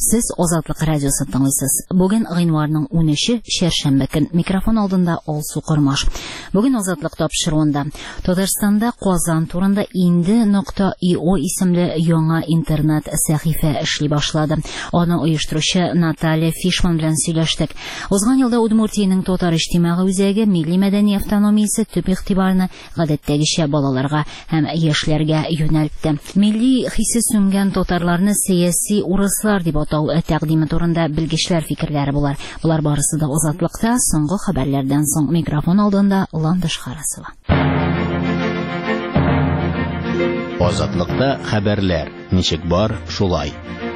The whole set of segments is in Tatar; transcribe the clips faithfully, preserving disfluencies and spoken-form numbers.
Сез Азатлык радиосы тыңлыйсыз. Бүген гыйнварның унөче шәршәмбе көн. Микрофон алдында Алсу Кормаш. Бүген Азатлык тапшыруында Татарстанда Казан турында инде нокта и о исемле яңа интернет сәхифә эшли башлады. Аны оештыручы Наталья Фишман белән сөйләштек. Узган елда Удмуртиянең татар иҗтимагый үзәге милли мәдәни автономиясе төп игътибарны гадәттәгечә балаларга һәм яшьләргә юнәлтте. Милли хисе сүнгән татарларны сәяси урыслар дип атау тәкъдиме турында белгечләр фикерләре булар. Булар барысы да Азатлыкта соңгы хәбәрләрдән соң. Микрофон алдында Ландыш Харасова. Азатлыкта хәбәрләр. Ничек бар, шулай.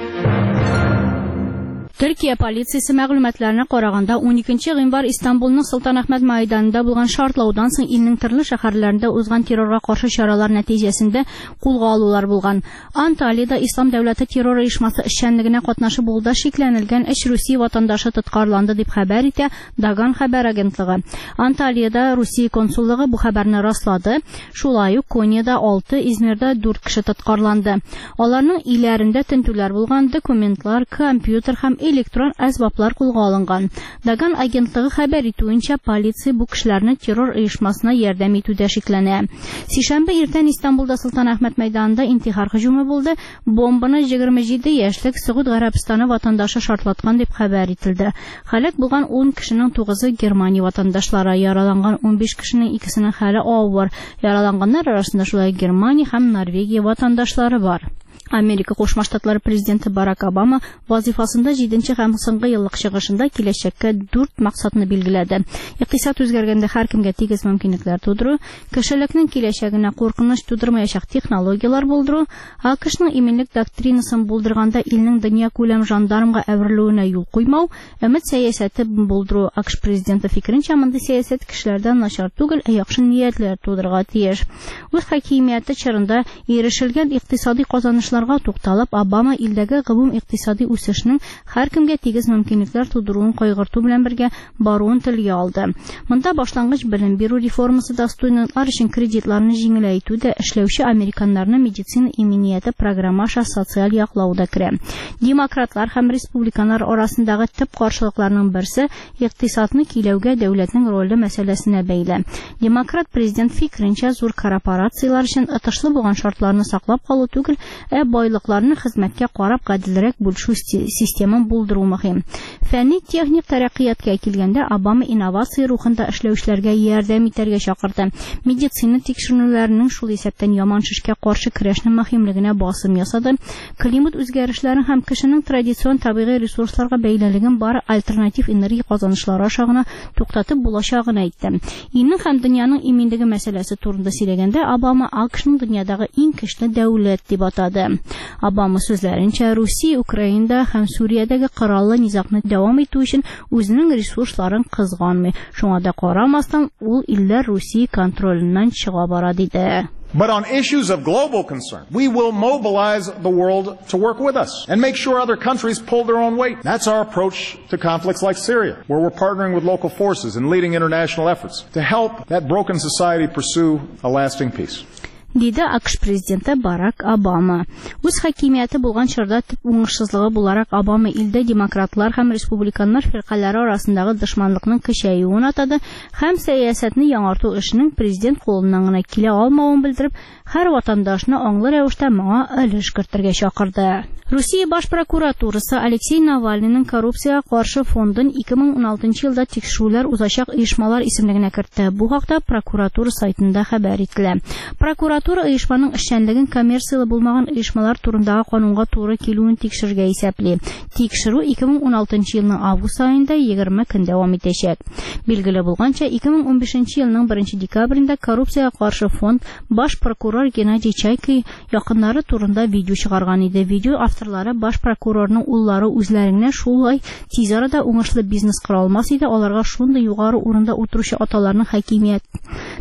Төркия полициясе мәгълүматларына караганда он икенче гыйнвар Истанбулның Солтанәхмәт мәйданында булган шартлаудан соң илнең төрле шәһәрләрендә узган террорга каршы чаралар нәтиҗәсендә кулга алулар булган. Анталиядә Ислам дәүләте террор оешмасы эшчәнлегенә катнашы булуда шикләнелгән өч Русия ватандашы тоткарланды дип хәбәр итә Даган хәбәр агентлыгы. Анталиядә Русия консуллыгы бу хәбәрне раслады. Шулай ук Коньяда алты, Измирдә дүрт кеше тоткарланды. Аларның иләрендә тентүләр булган, документлар, компьютер һәм электрон әсбаплар кулга алынган. Даган агентлыгы хәбәр итүенчә, полиция бу кешеләрне террор оешмасына ярдәм итүдә шикләнә. Сишәмбе иртән Истанбулда Солтанәхмәт мәйданында интихар һөҗүме булды. Бомбаны егерме җиде яшьлек Сәгуд Гарәбстаны ватандашы шартлаткан дип хәбәр ителде. Һәлак булган он кешенең тугызы Германия ватандашлары, яраланган он биш кешенең икесенең хәле авыр. Яраланганнар арасында шулай Германия һәм Норвегия ватандашлары бар. Америка Кушма Штатлары президенты Барак Обама вазифасында җиденче һәм соңгы еллык чыгышында киләчәккә дүрт максатны билгеләде. Икътисад үзгәргәндә һәркемгә тигез мөмкинлекләр тудыру, кешелекнең киләчәгенә куркыныч тудырмаячак технологиялар булдыру, АКШның иминлек доктринасын булдырганда илнең дөнья күләм жандармга әверелүенә юл куймау, өмет сәясәте булдыру. АКШ президенты фикеренчә, мондый сәясәт кешеләрдән начар түгел, ә яхшы ниятләр тудырырга тиеш. Үз хакимияте чорында ирешелгән икътисади казанышлар тукталып, Обама илдәге гомум икътисади үсешнең һәркемгә тигез мөмкинлекләр тудыруын кайгырту белән бергә баруын телгә алды. Монда башлангыч белем бирү реформасы да, студентлар өчен кредитларны җиңеләйтү дә, эшләүче американнарны медицина иминияте программаша социаль яклау да керә. Демократлар һәм республиканнар арасындагы төп каршылыкларның берсе икътисадны киләүгә дәүләтнең роле мәсьәләсенә бәйле. Демократ президент фикеренчә, зур корпорациялар өчен отышлы булган шартларны саклап калу түгел, ә байлыкларны хезмәткә карап гаделрәк бүлешү системын булдыру мөһим. Фәнни техник тәрәккыятка килгәндә, Обама инновация рухында эшләүчеләргә ярдәм итәргә чакырды. Медицина тикшерүләренең шул исәптән яман шишкә каршы көрәшнең мөһимлегенә басым ясады. Климат үзгәрешләре һәм кешенең традицион табигый ресурсларга бәйлелеген бары альтернатив энергия казанышлары аша гына туктатып булачагын әйтте. Илнең һәм дөньяның иминлеге мәсьәләсе турында сөйләгәндә, Обама АКШның дөньядагы иң көчле дәүләт дип атады. Обама сүзләренчә, Русия Украинада һәм Суриядәге кораллы низакны дәвам итү өчен үзенең ресурсларын кызганмый. Шуңа да карамастан, ул илләр Русия контролыннан чыга бара диде. But on issues of global concern, we will mobilize the world to work with us and make sure other countries pull their own weight. That's our approach to conflicts like Syria, where we're partnering with local forces and leading international efforts to help that broken society pursue a lasting peace. Диде АКШ президенты Барак Обама. Үз хакимияте булган чорда төп уңышсызлыгы буларак Обама илдә демократлар һәм республиканнар фиркалары арасындагы дошманлыкның көчәюен атады һәм сәясәтне яңарту эшенең президент кулыннан гына килә алмавын белдереп, һәр ватандашны аңлы рәвештә моңа өлеш кертергә чакырды. Русия баш прокуратурасы Алексей Навальныйның коррупциягә каршы фондын ике мең уналтынчы елда тикшерүләр узачак оешмалар исемлегенә кертте. Бу хакта прокуратура сайтында хәбәр ителә. Прокуратура оешманың эшчәнлеген коммерцияле булмаган оешмалар турындагы канунга туры килүен тикшергә исәпли. Тикшерү ике мең уналтынчы елның август айында егерме көн дәвам итәчәк. Билгеле булганча, ике мең унбишенче елның беренче декабрендә коррупциягә каршы фонд баш прокурор Геннадий Чайка якыннары турында видео чыгарган иде. Видео авторлары баш прокурорның уллары үзләренә шулай тиз арада уңышлы бизнес кыра алмас иде, аларга шундый югары урында утыручы аталарның хакимият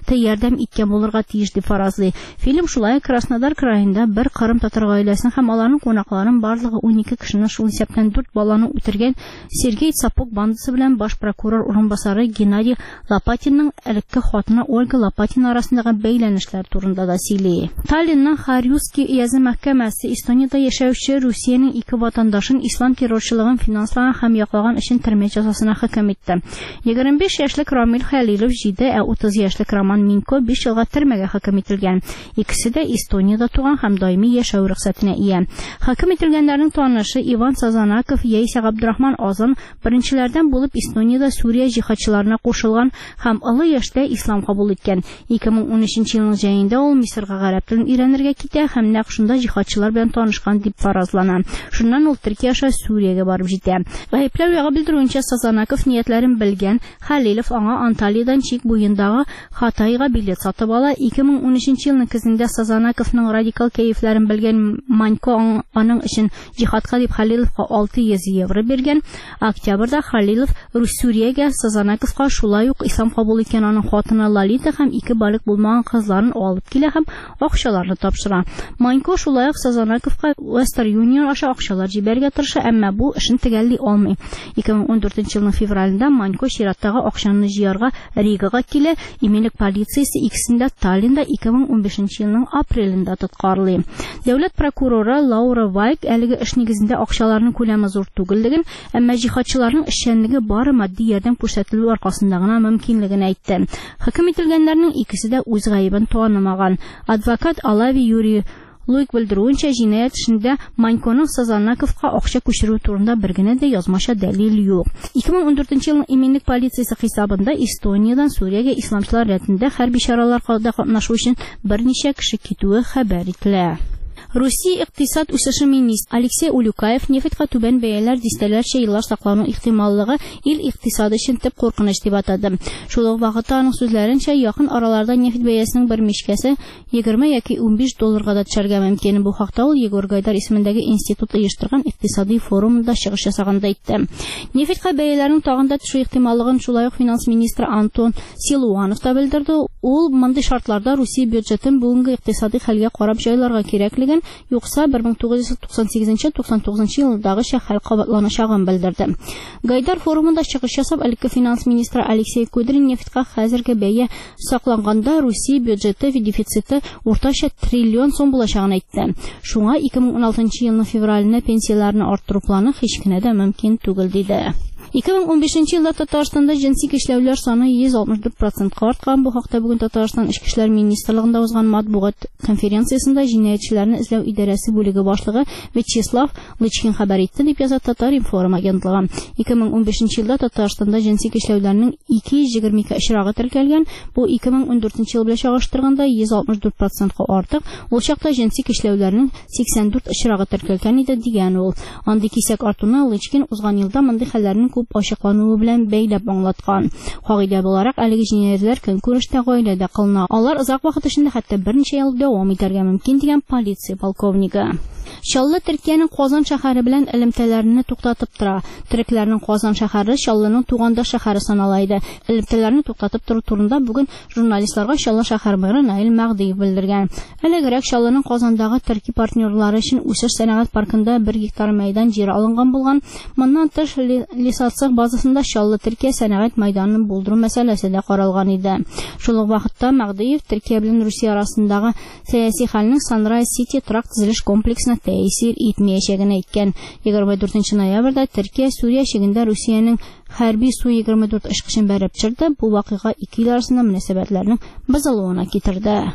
ярдәм иткән булырга тиеш дип фаразлый. Фильм шулай Краснодар краенда бер Кырым татар гаиләсен һәм аларның кунакларын барлыгы унике кешене, шул исәптән дүрт баланы үтергән Сергей Цапук бандасы белән баш прокурор урынбасары Геннадий Лопатинның элекке хатыны Ольга Лопатина арасындагы бәйләнешләр турында да сөйли. Таллинның Харьковский язы мәхкәмәсе Эстонияда яшәүче Русиянең ике ватандашын ислам террорчылыгын финанслаган һәм яклаган өчен төрмә җәзасына хөкем итте. егерме биш яшьлек Рамил Хәлилов җиде, ә утыз яшьлек Роман Минко биш елга төрмәгә хөкем ителгән. Икесе дә Эстонияда туган һәм даими яшәү рөхсәтенә ия. Хөкем ителгәннәрнең танышы Иван Сазанаков яисә Габдрахман Азан беренчеләрдән булып Эстонияда Сүрия җиһадчыларына кушылган һәм олы яшьтә ислам кабул иткән. ике мең унөченче елның җәендә ул Мисырга гарәп телен өйрәнергә китә һәм нәкъ шунда җиһадчылар белән танышкан дип фаразлана. Шуннан ул Төркия аша Сүриягә барып җитә. Гаепләү ягы белдерүенчә Сазанаков ниятләрен белгән, Хәлилов аңа Анталиядән чик буендагы Хатайга билет сатып ала. ике мең унөченче елның көзендә Сазанаковның радикал кәефләрен белгән Манько аның өчен җихадка дип Хәлиловка алты йөз евро биргән. Октябрьдә Хәлилов Русүриягә Сазанаковка шулай ук ислам кабул иткән аның хатыны Лалита һәм ике балык булмаган кызларын алып килә һәм акчаларны тапшыра. Манько шулай ук Сазанаковка Western Union аша акчалар җибәргә тырыша, әмма бу эшен төгәлли алмый. ике мең ундүртенче елның февралендә Манько чираттагы акчаны җыярга Ригага килә. Иминлек полициясе икесендә Таллинда ике мең унбишенче елның апрелендә тоткарлый. Дәүләт прокуроры Лаура Вайк әлеге эш нигезендә акчаларның күләме зур түгеллеген, әмма җиһадчыларның эшчәнлеге бары матди ярдәм күрсәтелү аркасында гына мөмкинлеген әйтте. Хөкем ителгәннәрнең икесе дә үз гаебен танымаган. Адвокат Алави Юрий Луик белдерүенчә, җинаять эшендә Маньконың Сазанаковка акча күчерү турында бер генә дә язмаша дәлил юк. ике мең ундүртенче елның иминлек полициясе хисабында Эстониядан Сүриягә исламчылар рәтендә хәрби чараларда катнашу өчен берничә кеше китүе хәбәр ителә. Русия икътисад үсеше министры Алексей Улюкаев нефтькә түбән бәяләр дистәләрчә еллар саклану ихтималлыгы ил икътисады өчен төп куркыныч дип атады. Шул ук вакытта аның сүзләренчә, якын араларда нефть бәясенең бер мичкәсе егерме яки унбиш долларга да төшәргә мөмкин. Бу хакта ул Егор Гайдар исемендәге институт оештырган икътисади форумында чыгыш ясаганда әйтте. Нефтькә бәяләрнең тагында төшү ихтималлыгын шулай ук финанс министры Антон Силуанов та белдерде. Ул мондый шартларда Русия бюджетын бүгенге икътисади хәлгә карап җайларга кирәклеген, юкса бер мең тугыз йөз туксан сигезенче - туксан тугызынчы елдагыча хәл кабатланачагын белдерде. Гайдар форумында чыгыш ясап, әлеге финанс министры Алексей Кудрин нефтькә хәзерге бәя сакланганда Русия бюджеты дефициты уртача триллион сум булачагын әйтте. Шуңа ике мең уналтынчы елның февралендә пенсияләрне арттыру планы һич кенә дә мөмкин түгел диде. ике мең унбишенче елда Татарстанда җинси эшләүләр саны йөз алтмыш дүрт процентка арткан. Бу хакта бүген Татарстан Эчке эшләр министрлыгында узган матбугат конференциясендә җинаятьчеләрне эзләү идарәсе бүлеге башлыгы Вячеслав Лычкин хәбәр итте дип яза Татар информ агентлыгы. ике мең унбишенче елда Татарстанда җинси эшләүләрнең ике йөз егерме ике очрагы теркәлгән. Бу ике мең ундүртенче ел белән чагыштырганда йөз алтмыш дүрт процентка артык. Ул чакта җинси эшләүләрнең сиксән дүрт очрагы теркәлгән иде дигән ул. Андый кисәк артуны Лычкин узган елда мондый хәлләрнең күп ачыклануы белән бәйләп аңлаткан. Кагыйдә буларак, әлеге җинаятьләр көнкүрештә гаиләдә кылына. Алар озак вакыт эчендә хәтта берничә ел дәвам итәргә мөмкин дигән полиция полковнигы. Чаллы Төркиянең Казан шәһәре белән элемтәләрне туктатып тора. Төрекләрнең Казан шәһәре Чаллының туганда шәһәре санала иде. Элемтәләрне туктатып тору турында бүген журналистларга Чаллы шәһәр мэры Наил Мәгъдиев белдергән. Элегрәк Чаллының Казандагы төрки партнерлары өчен үсеш сәнәгать паркында бер гектар мәйдан җир алынган булган. Моннан тыш Лисацык базасында Чаллы Төркия сәнәгать мәйданын булдыру мәсьәләсе дә каралган иде. Шул ук вакытта Мәгъдиев Төркия белән Русия арасындагы сәяси хәлнең Sunrise City тракт төзелеш комплексына тәэсир итмәячәген әйткән. егерме дүртенче ноябрьдә Төркия Сүрия чигендә Русиянең хәрби Су егерме дүрт очкычын бәреп төшерде. Бу вакыйга ике ил арасында мөнәсәбәтләрнең бозылуына китерде.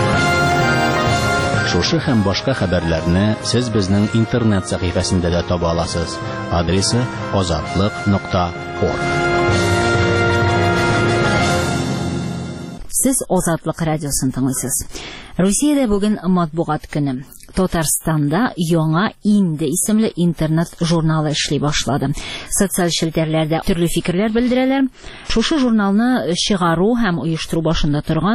Шушы һәм башка хәбәрләрне сез безнең интернет сәхифәсендә дә таба аласыз. Адресы азатлык нокта орг. Сез Азатлык радиосын тыңлыйсыз. Русиядә бүген матбугат көне. Татарстанда яңа Инде исемле интернет журналы эшли башлады. Социаль челтәрләрдә төрле фикерләр белдерәләр. Шушы журналны чыгару һәм оештыру башында торган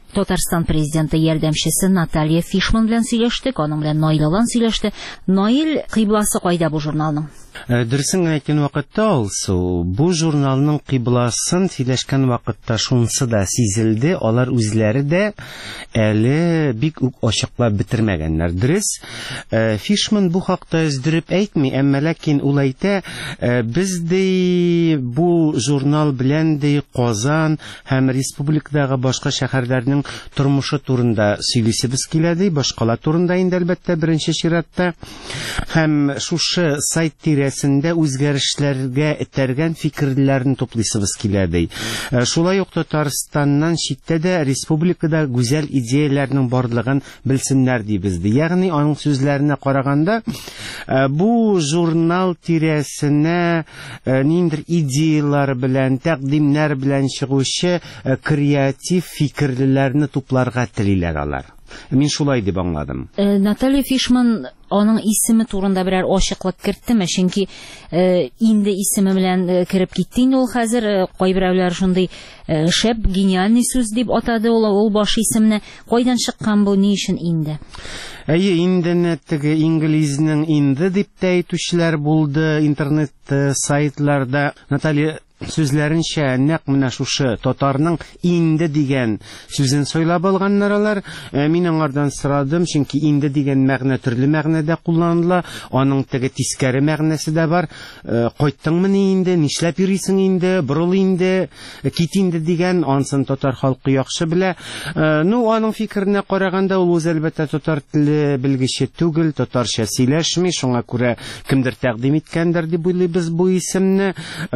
Татарстан президенты ярдәмчесе Наталья Фишман белән сөйләштек, аның белән Наил Алан сөйләште. Наил, кыйбласы кайда бу журналның? Дөресен әйткән вакытта алсу, бу журналның кыйбласын сөйләшкән вакытта шунсы да сизелде, алар үзләре дә әле бик үк ачыклап бетермәгәннәр. Дөрес, Фишман бу хакта өздереп әйтми, әмма ләкин ул әйтә, без дә бу журнал белән дә Казан һәм республикадагы башка шәһәрләрнең тормышы турында сөйлисебез килә ди, башкалар турында инде әлбәттә беренче чиратта. Һәм шушы сайт тирәсендә үзгәрешләргә этәргән фикерләрне туплыйсыбыз килә ди. Шулай ук Татарстаннан читтә дә республикада гүзәл идеяләрнең барлыгын белсеннәр дибез ди. Ягъни аның сүзләренә караганда, бу журнал тирәсенә ниндидер идеялар белән, тәкъдимнәр белән чыгучы креатив фикерләрне тупларга телиләр алар. Мин шулай дип аңладым. Наталья Фишман аның исеме турында берәр ачыклык кертеме? Чөнки инде исеме белән кирип китте инде ул хәзер. Кайберәүләр шундый шәп, гениальный сүз дип атады ул ул баш исемне. Кайдан чыккан бу, ни өчен инде? Әйе, инде теге инглизнең инде дип тә әйтүчеләр булды интернет сайтларда. Наталья сүзләренчә, нәкъ менә шушы татарның инде дигән сүзен сөйләп алганнар алар. Мин аңардан сорадым, чөнки инде дигән мәгънә төрле мәгънәдә кулланыла. Аның теге тискәре мәгънәсе дә бар. Кайттыңмы инде, нишләп йөрисең инде, борыл инде, кит инде дигән, ансын татар халкы яхшы белә. Ну, аның фикеренә караганда, ул үз әлбәттә татар теле белгече түгел, татарча сөйләшми, шуңа күрә кемдер тәкъдим иткәндер дип уйлыйбыз бу исемне.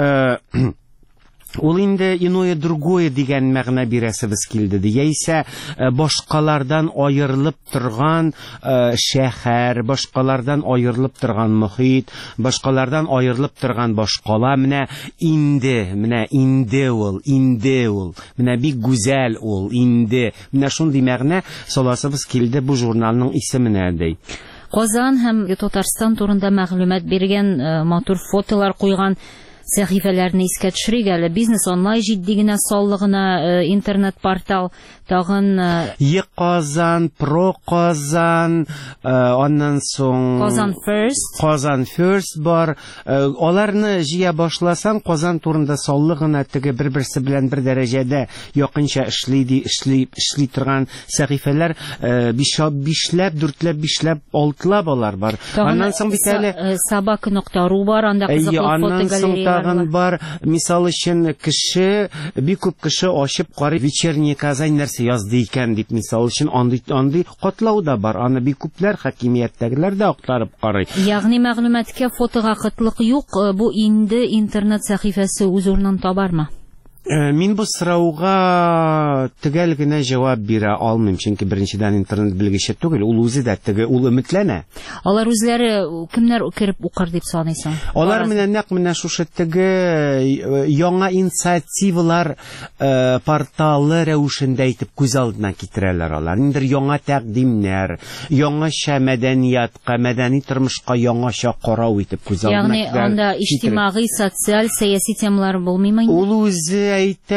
Ул инде иное другое дигән мәгънә бирәсебез килде ди. Яисә башкалардан аерылып торган шәһәр, башкалардан аерылып торган мөхит, башкалардан аерылып торган башкала, менә инде, менә инде ул, инде ул, менә бик гүзәл ул, инде. Менә шундый мәгънә саласыбыз килде бу журналның исеменә ди. Казан һәм Татарстан турында мәгълүмат биргән, матур фотолар куйган сәхифәләрне искә төшерик әле. Бизнес онлайн җитди генә саллы гына интернет портал, тагын Е-Казан, Про Казан, аннан соң Казан First, Казан First бар. Аларны җыя башласаң, Казан турында саллы гына теге бер-берсе белән бер дәрәҗәдә якынча эшли ди, эшли, эшли торган сәхифәләр бишләп, дүртләп, бишләп, алтылап алар бар. Аннан соң бит әле собака нокта ру бар, анда кызыклы фотогалерея бар. Мисал өчен кеше, бик күп кеше ачып карый, вечерний Казань нәрсә язды икән дип, мисал өчен андый андый катлау да бар. Аны бик күпләр хакимияттәгеләр дә актарып карый. Ягъни мәгълүматкә фотога кытлык юк, бу инде интернет сәхифәсе үз урынын табармы? Мин бу сорауга төгәл генә җавап бирә алмыйм, чөнки беренчедән интернет белгече түгел, ул үзе дә теге, ул өметләнә. Алар үзләре кемнәр кирип укыр дип саныйсың? Алар менә нәкъ менә шушы теге яңа инициативалар порталы рәвешендә итеп күз алдына китерәләр алар. Индер яңа тәкъдимнәр, яңаша мәдәниятка, мәдәни тормышка яңаша карау итеп күз алдына китерәләр. Ягъни анда иҗтимагый, социаль, сәяси темалар булмыймы? Ул үзе әйтә,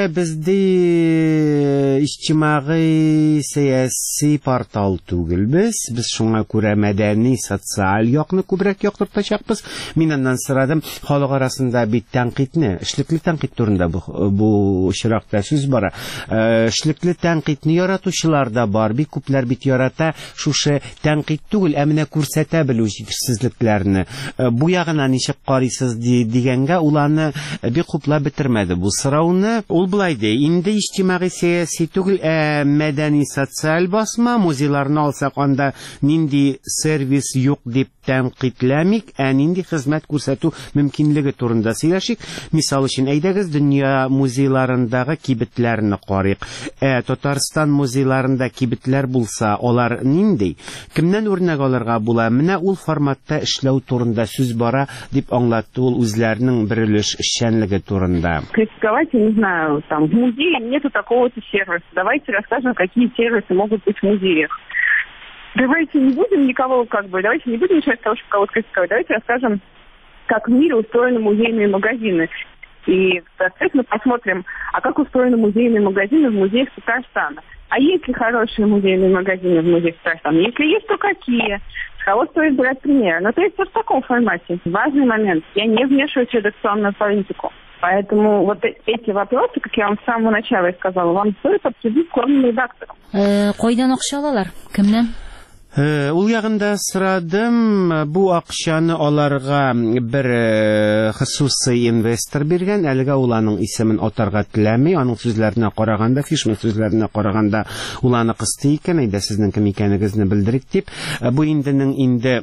бездә иҗтимагый, сәяси портал түгел без. Без шуңа күрә мәдәни, социаль якны күбрәк яктыртачакбыз. Мин аннан сорадым, халык арасында бит тәнкыйтьне, эшлекле тәнкыйть турында бу бу чиракта сүз бара. Эшлекле тәнкыйтьне яратучылар да бар. Бик күпләр бит ярата шушы тәнкыйть түгел, ә менә күрсәтә белү җитешсезлекләрне. Бу ягына ничек карыйсыз дигәнгә, ул аны бик күпләр бетермәде бу сорауны. Ул булай ди, инде иҗтимагый, сәяси түгел, ә мәдәни, социаль басма. Музейларны алсак, анда нинди сервис юк дип тәнкыйтьләмик, ә нинди хезмәт күрсәтү мөмкинлеге турында сөйләшик. Мисал өчен, әйдәгез дөнья музейларындагы кибетләрне карыйк. Ә Татарстан музейларында кибетләр булса, алар нинди? Кемнән үрнәк алырга була? Менә ул форматта эшләү турында сүз бара дип аңлатты ул үзләренең бер өлеш эшчәнлеге турында. Критиковать, не знаю, там в музее нету такого-то сервиса. Давайте расскажем, какие сервисы могут быть в музеях. Давайте не будем никого, как бы, давайте не будем начать с того, чтобы кого-то критиковать. Давайте расскажем, как в мире устроены музейные магазины. И, соответственно, посмотрим, а как устроены музейные магазины в музеях Татарстана. А есть ли хорошие музейные магазины в музеях Татарстана? Если есть, то какие? С кого стоит брать пример? Ну, то есть вот в таком формате. Важный момент. Я не вмешиваюсь в редакционную политику. Поэтому вот эти вопросы, как я вам с самого начала и сказала, вам стоит обсудить с главным редактором. Кайдан акча алалар? Кемнән? Ул ягында сорадым, бу акчаны аларга бер хосусый инвестор биргән, әлегә ул аның исемен атарга теләми, аның сүзләренә караганда, Фишман сүзләренә караганда ул аны кысты икән, әйдә сезнең кем икәнегезне белдерик дип. Бу инденең инде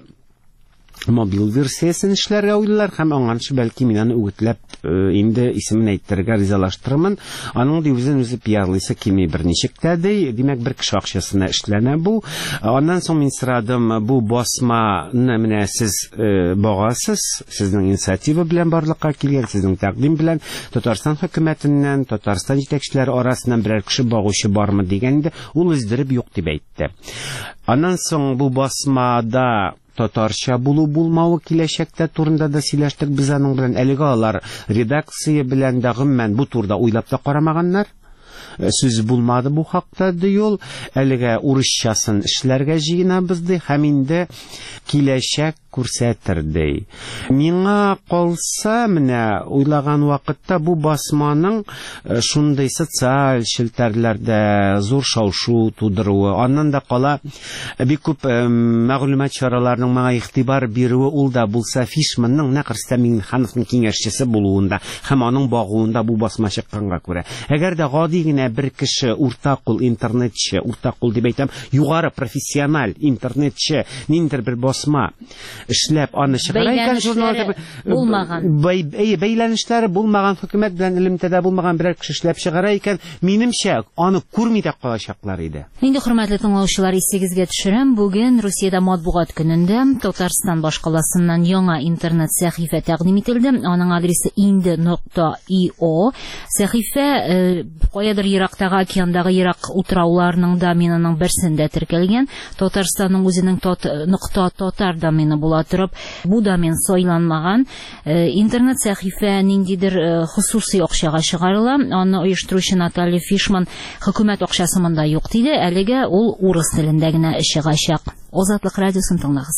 мобил версиясын эшләргә уйлыйлар һәм аңанчы бәлки мин аны үгетләп инде исемен әйттерергә ризалаштырырмын. Аның ди үзен үзе пиарлыйсы килми берничек тә ди. Димәк, бер кеше акчасына эшләнә бу. Аннан соң мин сорадым, бу басманы менә сез багасыз, сезнең инициатива белән барлыкка килгән, сезнең тәкъдим белән Татарстан хөкүмәтеннән, Татарстан җитәкчеләре арасыннан берәр кеше багучы бармы дигәндә, ул өздереп юк дип әйтте. Аннан соң бу басмада татарча булу булмавы киләчәктә турында да сөйләштек без аның белән. Әлегә алар редакция белән дә гомумән бу турыда уйлап та карамаганнар. Сүз булмады бу хакта ди ул. Әлегә урысчасын эшләргә җыенабыз ди һәм инде киләчәк күрсәтер ди. Миңа калса, менә уйлаган вакытта бу басманың шундый социаль челтәрләрдә зур шау-шу тудыруы, аннан да кала бик күп мәгълүмат чараларының моңа игътибар бирүе, ул да булса Фишманның Нәкърстә Миңнехановның киңәшчесе булуында һәм аның багуында бу басма чыкканга күрә. Әгәр дә гади генә бер кеше уртакул интернетче, уртакул дип әйтәм, югары профессиональ интернетче ниндидер бер басма эшләп аны чыгара икән, журналда булмаган, бәйләнешләре булмаган, хөкүмәт белән элемтәдә булмаган берәр кеше эшләп чыгара икән, минемчә аны күрми дә калачаклар иде. Инде хөрмәтле тыңлаучылар, исегезгә төшерәм, бүген Русиядә матбугат көнендә Татарстан башкаласыннан яңа интернет сәхифә тәкъдим ителде. Аның адресы инде нокта и о. Сәхифә каядыр ерактагы океандагы ерак утрауларның да минаның берсендә теркәлгән. Татарстанның үзенең нокта татар домены була торып, бу домен сайланмаган. Интернет сәхифә ниндидер хусусый акчага чыгарыла. Аны оештыручы Наталья Фишман хөкүмәт акчасы монда юк диде. Әлегә ул урыс телендә генә чыгачак. Азатлык радиосын тыңлагыз.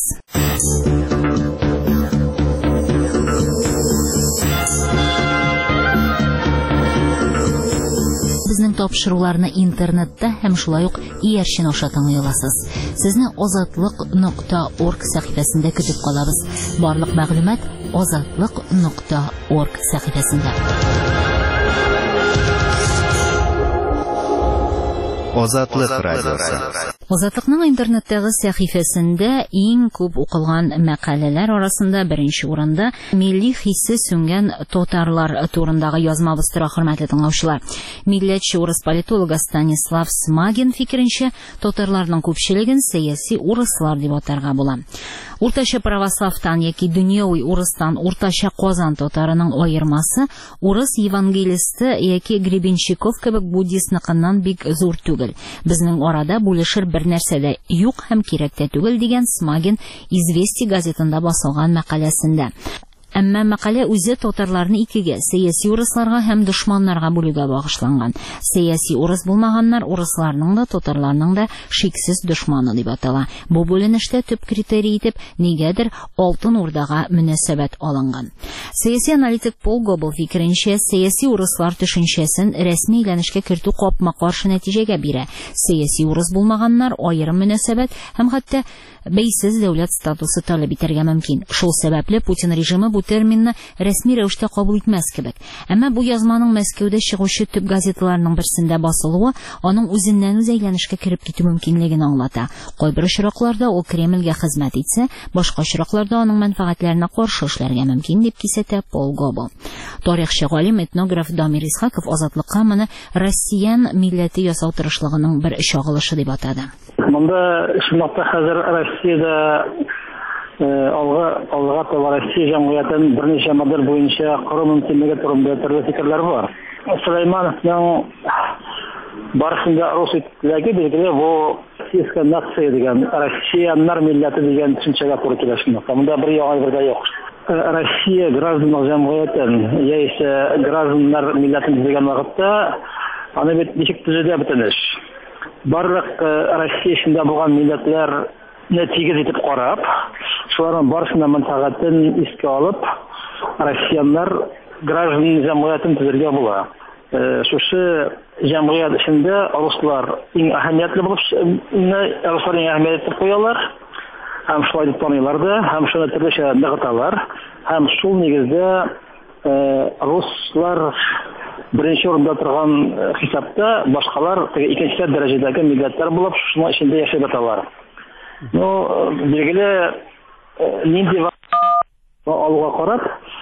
Безнең тапшыруларны интернетта һәм шулай ук иярчен аша тыңлый аласыз. Сезне азатлык нокта орг сәхифәсендә көтеп калабыз. Барлык мәгълүмат азатлык нокта орг сәхифәсендә. Азатлык радиосы. Азатлыкның интернеттагы сәхифәсендә иң күп укылган мәкаләләр арасында беренче урында милли хиссе сүнгән татарлар турындагы язмабыз тора, хөрмәтле тыңлаучылар. Милләтче урыс политологы Станислав Смагин фикеренчә, татарларның күпчелеген сәяси урыслар дип атарга була. Уртача православтан яки дөньяви урыстан уртача Казан татарының аермасы урыс евангелисты яки Гребенщиков кебек буддистныкыннан бик зур түгел. Безнең арада бүлешер бер нәрсә дә юк һәм кирәк тә түгел дигән Смагин Известия газетында басылган мәкаләсендә. Әмма мәкалә үзе татарларны икегә, сәяси урысларга һәм дошманнарга бүлүгә багышланган. Сәяси урыс булмаганнар урысларның да, татарларның да шиксез дошманы дип атала. Бу бүленештә төп критерий итеп нигәдер Алтын Урдага мөнәсәбәт алынган. Сәяси аналитик Пол Гобл фикеренчә, сәяси урыслар төшенчәсен рәсми әйләнешкә кертү капма-каршы нәтиҗәгә бирә. Сәяси урыс булмаганнар аерым мөнәсәбәт һәм хәтта бәйсез дәүләт статусы таләп итәргә мөмкин. Шул сәбәпле Путин режимы бу терминны рәсми рәвештә кабул итмәс кебек. Әмма бу язманың Мәскәүдә чыгучы төп газеталарның берсендә басылуы аның үзеннән үз әйләнешкә кереп китү мөмкинлеген аңлата. Кайбер очракларда ул Кремльгә хезмәт итсә, башка очракларда аның мәнфәгатьләренә каршы эшләргә мөмкин дип кисәтә Пол Гобл. Тарихчы галим, этнограф Дамир Исхаков азатлыкка моны Россиян милләте ясау тырышлыгының бер чагылышы дип атады. Монда шундый хәзер Россиядә алга алга таба Россия җәмгыятен берничә модель буенча кору мөмкинлеге турында төрле фикерләр бар. Сулеймановның барышында рус итәге билгеле бу российская нация дигән, Россияннар милләте дигән төшенчәгә туры килә шундый. Монда бер яңа бер дә юк. Россия гражданлар җәмгыятен яисә гражданнар милләтен дигән вакытта аны бит ничек төзедә бетенеш. барлык Россия эчендә булган милләтләрне тигез итеп карап, шуларның барысына мәнфәгатен искә алып, россияннар граждан җәмгыятен төзергә була. Шушы җәмгыять эчендә руслар иң әһәмиятле булып, руслар иң әһәмиятле куялар. Һәм шулай дип таныйлар да, һәм шуны төрлечә ныгыталар. Һәм шул нигездә руслар беренче урында торган хисапта, башкалар икенче дәрәҗәдәге милләтләр булып, шуның эчендә яшәп яталар. Ну, билгеле, нинди алга карап,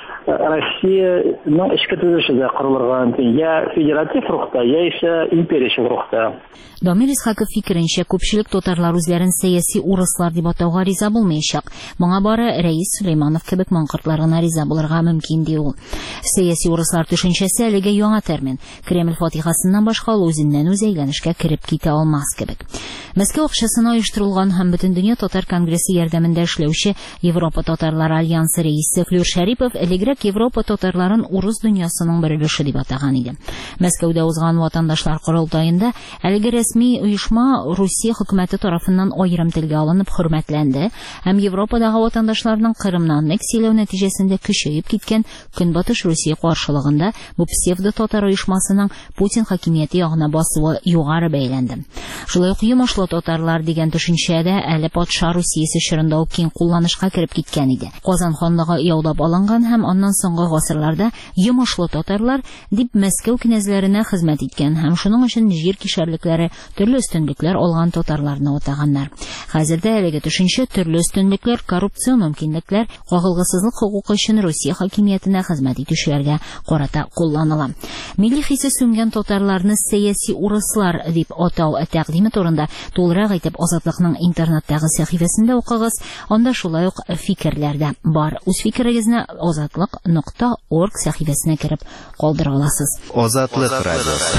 Россиянең эчке төзелеше дә корылырга мөмкин. Я федератив рухта, я исә империяче рухта. Дамир Исхаков фикеренчә, күпчелек татарлар үзләрен сәяси урыслар дип атауга риза булмаячак. Моңа бары Рәис Сөләйманов кебек маңкортлар гына риза булырга мөмкин ди ул. Сәяси урыслар төшенчәсе әлегә яңа термин. Кремль фатихасыннан башка ул үзеннән үз әйләнешкә кереп китә алмас кебек. Мәскәү акчасына оештырылган һәм бөтен дөнья татар конгрессы ярдәмендә эшләүче Европа татарлар альянсы рәисе Флюр Шәрипов элегрәк Европа татарларын урыс дөньясының бер өлеше дип атаган иде. Мәскәүдә узган ватандашлар корылтаенда әлеге рәсми оешма Русия хөкүмәте тарафыннан аерым телгә алынып хөрмәтләнде һәм Европадагы ватандашларның Кырымнан аннексияләү нәтиҗәсендә көчәеп киткән Көнбатыш Русия каршылыгында бу псевдо татар оешмасының Путин хакимияте ягына басуы югары бәйләнде. Шулай ук йомышлы татарлар дигән төшенчәдә әле патша Русиясе чорында ук киң кулланышка кереп киткән иде. Казан ханлыгы яулап алынган һәм аннан соңгы гасырларда йомышлы татарлар дип Мәскәү князьләренә хезмәт иткән һәм шуның өчен җир кишәрлекләре, төрле өстенлекләр алган татарларны атаганнар. Хәзердә әлеге төшенчә төрле өстенлекләр, коррупцион мөмкинлекләр, кагылгысызлык хукукы өчен Русия хакимиятенә хезмәт итүчеләргә карата кулланыла. Милли хисе сүнгән татарларны сәяси урыслар дип атау тәкъдиме турында тулырак әйтеп Азатлыкның интернеттагы сәхифәсендә укыгыз. Анда шулай ук фикерләр дә бар. Үз фикерегезне азатлык нокта орг сәхифәсенә кереп калдыра аласыз. Азатлык радиосы.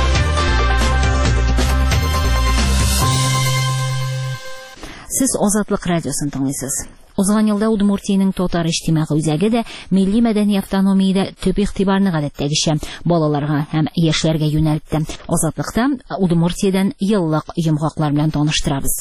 Сез Азатлык радиосын тыңлыйсыз. Узган елда Удмуртиянең татар иҗтимагый үзәге дә милли мәдәни автономиядә төп игътибарны гадәттәгечә балаларга һәм яшьләргә юнәлтте. Азатлыкта Удмуртиядән еллык йомгаклар белән таныштырабыз.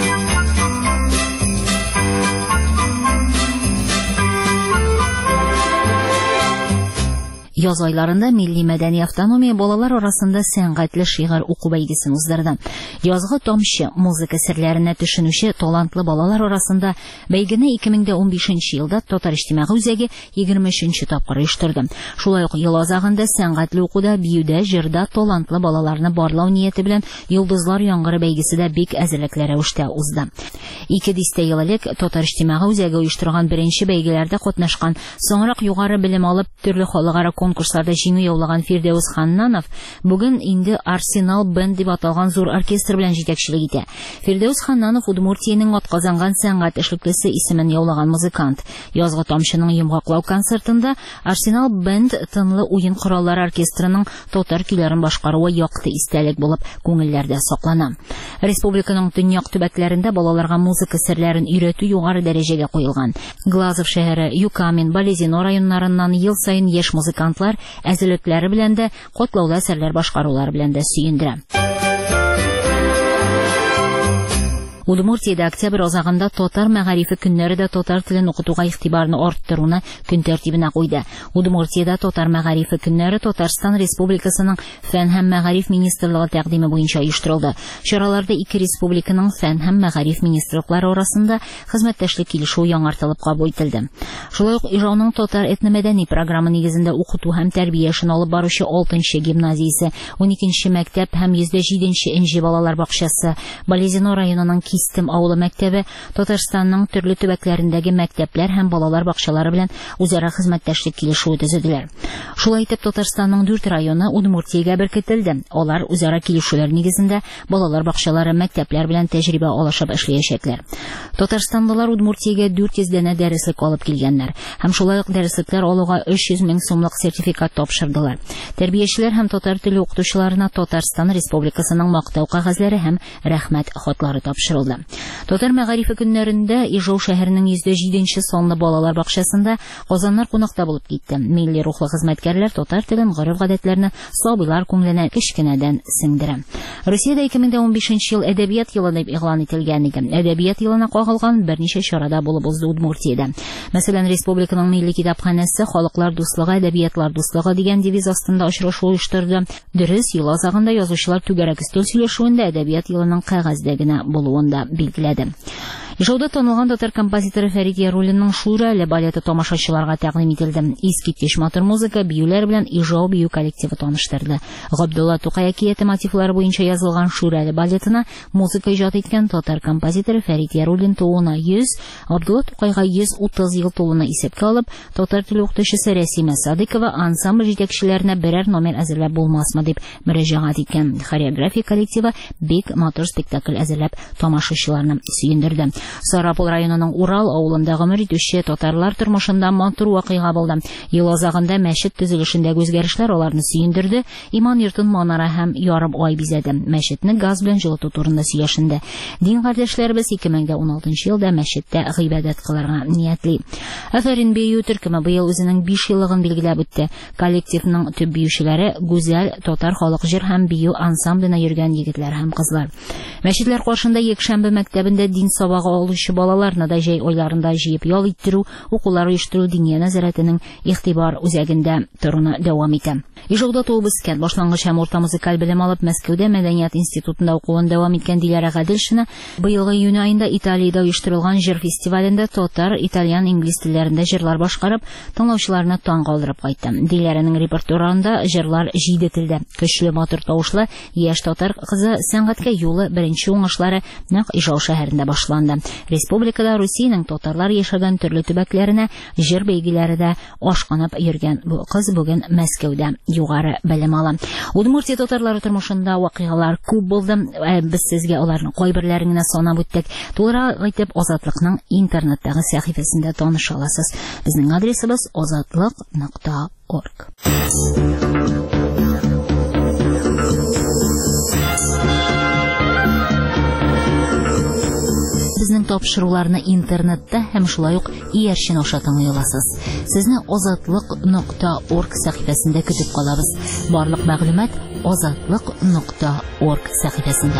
Яз айларында милли мәдәни автономия балалар арасында сәнгатьле шигырь уку бәйгесен уздырды. Язгы тамчы музыка серләренә төшенүче талантлы балалар арасында бәйгене ике мең унбишенче елда Татар иҗтимагый үзәге егерме өченче тапкыр оештырды. Шулай ук ел азагында сәнгатьле укуда, биюдә, җырда талантлы балаларны барлау нияте белән Йолдызлар яңгыры бәйгесе дә бик әзерлекләр рәвештә узды. Ике дистә ел элек Татар иҗтимагый үзәге оештырган беренче бәйгеләрдә катнашкан, соңрак югары белем алып, төрле халыкара конкурсларда җиңү яулаган Фирдәүс Ханнанов бүген инде Арсенал бенд дип аталган зур оркестр белән җитәкчелек итә. Фирдәүс Ханнанов Удмуртиянең атказанган сәнгать эшлеклесе исемен яулаган музыкант. Язгы тамчының йомгаклау концертында Арсенал бенд тынлы уен кораллары оркестрының татар көйләрен башкаруы якты истәлек булып күңелләрдә саклана. Республиканың төньяк төбәкләрендә балаларга музыка серләрен өйрәтү югары дәрәҗәгә куелган. Глазов шәһәре, Юкамин, Болезино районнарыннан ел сайын яшь музыкантлар әзерлекләре белән дә, катлаулы әсәрләр башкарулары белән дә сөендерә. Удмуртиядә октябрь азагында татар мәгарифе көннәре дә татар телен укытуга игътибарны арттыруны көн тәртибенә куйды. Удмуртиядә татар мәгарифе көннәре Татарстан Республикасының Фән һәм мәгариф министрлыгы тәкъдиме буенча оештырылды. Чараларда ике республиканың Фән һәм мәгариф министрлыклары арасында хезмәттәшлек килешү яңартылып кабул ителде. Шулай ук Ижауның татар этномәдәни программы нигезендә укыту һәм тәрбия эшен алып баручы алтынчы гимназиясе, уникенче мәктәп һәм йөз җиденче энҗе балалар бакчасы, Болезино районының Кистем авылы мәктәбе, Татарстанның төрле төбәкләрендәге мәктәпләр һәм балалар бакчалары белән үзара хезмәттәшлек килешүе төзеделәр. Шулай итеп Татарстанның дүрт районы Удмуртиягә беркетелде. Алар үзара килешүләр нигезендә балалар бакчалары, мәктәпләр белән тәҗрибә алышып эшләячәкләр. Татарстанлылар Удмуртиягә дүрт йөз дәнә дәреслек алып килгәннәр һәм шулай ук дәреслекләр алуга өч йөз мең сумлык сертификат тапшырдылар. Тәрбиячеләр һәм татар теле укытучыларына Татарстан Республикасының мактау кәгазьләре һәм рәхмәт хатлары тапшырылды. булды. Татар мәгарифе көннәрендә Ижау шәһәренең йөз җиде санлы балалар бакчасында Казаннар кунакта булып китте. Милли рухлы хезмәткәрләр татар телен, гореф-гадәтләрне сабыйлар күңеленә кечкенәдән сеңдерә. Россиядә ике мең дә унбишенче ел әдәбият елы дип игълан ителгән иде. Әдәбият елына кагылган берничә чарада булып узды Удмуртиядә. Мәсәлән, республиканың милли китапханәсе халыклар дуслыгы, әдәбиятлар дуслыгы дигән девиз астында очрашу оештырды. Дөрес, ел азагында язучылар түгәрәк өстәл сөйләшүендә әдәбият елының кәгазьдә генә булуын да билгеләде. Ижауда танылган татар композиторы Фәрит Яруллинның Шура әле балеты тамашачыларга тәкъдим ителде. Искиткеч матур музыка, биюләр белән Ижау бию коллективы таныштырды. Габдулла Тукай әкияте мотивлары буенча язылган Шура әле балетына музыка иҗат иткән татар композиторы Фәрит Яруллин тууына йөз, Габдулла Тукайга йөз утыз ел тулуны исәпкә алып, татар теле укытучысы Рәсимә Садыкова ансамбль җитәкчеләренә берәр номер әзерләп булмасмы дип мөрәҗәгать иткән. Хореография коллективы бик матур спектакль әзерләп тамашачыларны сөендерде. Сарапул районының Урал авылында гомер итүче татарлар тормышында матур вакыйга булды. Ел азагында мәчет төзелешендәге үзгәрешләр аларны сөендерде. Иман йортын манара һәм ярым ай бизәде. Мәчетне газ белән җылыту турында сөйләшенде. Дин кардәшләребез ике мең дә уналтынчы елда мәчеттә гыйбадәт кылырга ниятли. Афәрин бию төркеме быел үзенең биш еллыгын билгеләп үтте. Коллективның төп биючеләре гүзәл татар халык җыр һәм бию ансамбленә йөргән егетләр һәм кызлар. Мәчетләр каршында якшәмбе мәктәбендә дин сабагы алучы балаларны да җәй айларында җыеп ял иттерү, укулар оештыру диния нәзарәтенең игътибар үзәгендә торуны дәвам итә. Ижауда туып үскән, башлангыч һәм урта музыкаль белем алып Мәскәүдә Мәдәният институтында укуын дәвам иткән Диләрә Гаделшина быелгы июнь айында Италиядә оештырылган җыр фестивалендә татар, итальян, инглиз телләрендә җырлар башкарып, тыңлаучыларны таң калдырып кайтты. Диләрәнең репертуарында җырлар җиде телдә. Көчле матур тавышлы яшь татар кызы сәнгатькә юлы беренче уңышлары нәкъ Ижау шәһәрендә башланды. Республикада Русиянең татарлар яшәгән төрле төбәкләренә җыр бәйгеләре дә ашкынып йөргән бу кыз бүген Мәскәүдә югары белем ала. Удмуртия татарлары тормышында вакыйгалар күп булды. Без сезгә аларның кайберләрен генә санап үттек. Тулырак әйтеп, Азатлыкның интернеттагы сәхифәсендә таныша аласыз. Безнең адресыбыз азатлык нокта орг. Безнең тапшыруларны интернетта һәм шулай ук иярчен аша тыңлый аласыз. Сезне азатлык нокта орг сәхифәсендә көтеп калабыз. Барлык мәгълүмат азатлык нокта орг сәхифәсендә.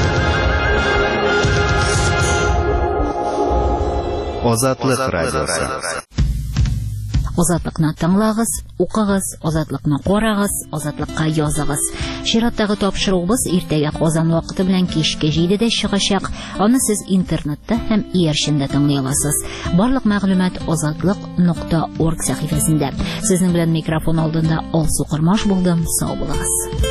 Азатлык радиосы. Азатлыкны тыңлагыз, укыгыз, азатлыкны карагыз, азатлыкка языгыз. Чираттагы тапшыруыбыз иртәгә Казан вакыты белән кичке җидедә чыгачак. Аны сез интернетта һәм иярчендә тыңлый аласыз. Барлык мәгълүмат азатлык нокта орг сәхифәсендә. Сезнең белән микрофон алдында Алсу Кырмаш булдым. Сау булыгыз.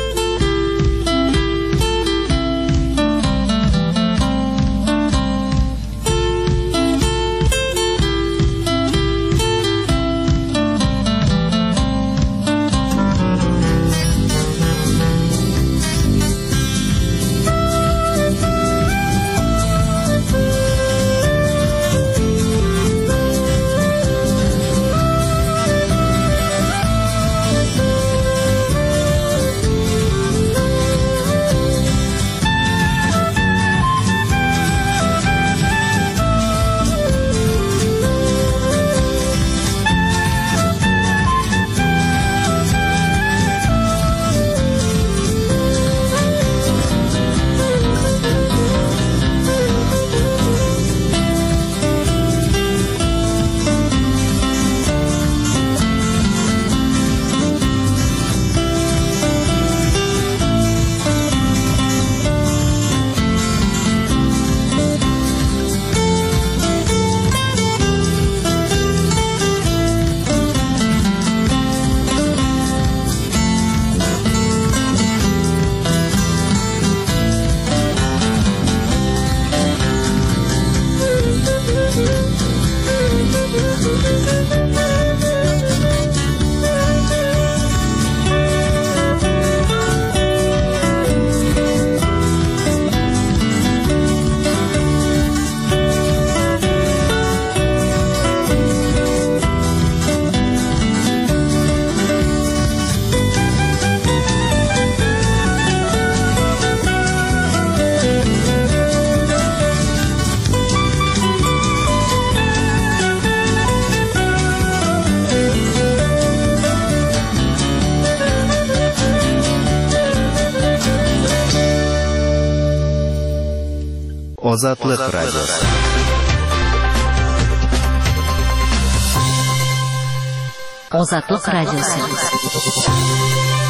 Азатлык радиосы. Азатлык радиосы.